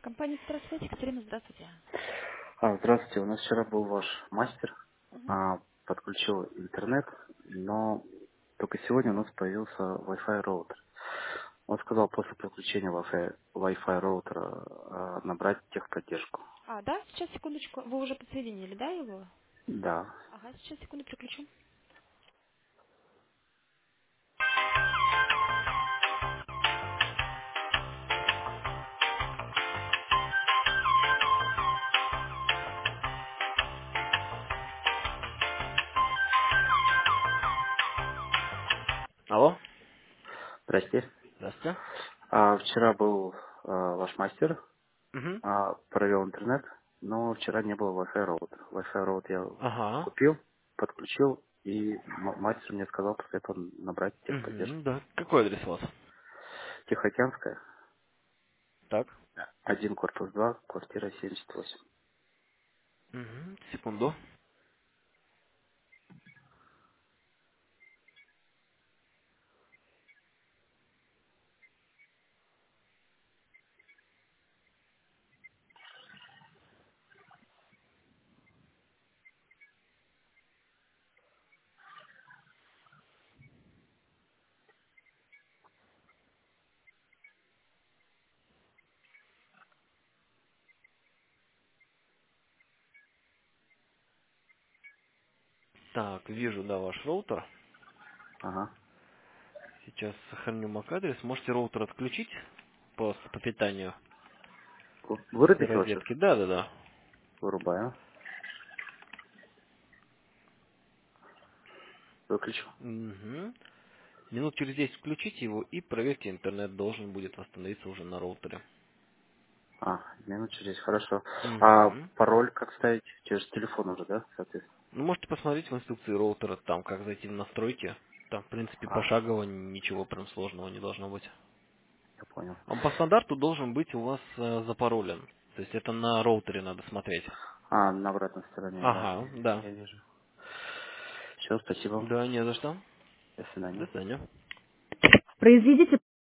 Компания «Здравствуйте», Екатерина, здравствуйте. Здравствуйте, у нас вчера был ваш мастер, Мгм. подключил интернет, но только сегодня у нас появился Wi-Fi роутер. Он сказал после подключения Wi-Fi роутера набрать техподдержку. Да, сейчас, секундочку. Вы уже подсоединили, да, его? Да. Ага, сейчас, секунду, переключу. Алло, Здрасте. здравствуйте. Вчера был ваш мастер, Угу. провел интернет, но вчера не было Wi-Fi роутера. Wi-Fi роутер я Ага. купил, подключил, и мастер мне сказал после этого набрать Угу, техподдержку. да. Какой адрес у вас? Тихоокеанская, Так. 1 корпус 2, квартира 78. Угу, секунду. Так, вижу, да, ваш роутер. Ага. Сейчас сохраню MAC-адрес. Можете роутер отключить по питанию с Вырубить его сейчас? розетки? Да, да, да. Вырубаю. Выключу. Угу. Минут через 10 включите его и проверьте, интернет должен будет восстановиться уже на роутере. Минут через, хорошо. Угу. Пароль как ставить? Через телефон уже, да, соответственно? Ну, можете посмотреть в инструкции роутера, там, как зайти в настройки. Там, в принципе, А, пошагово ничего прям сложного не должно быть. я понял. Он по стандарту должен быть у вас запаролен. То есть это на роутере надо смотреть. На обратной стороне, да. Ага, да. Я вижу. Все, спасибо. Да, не за что. До свидания. До свидания. Произведите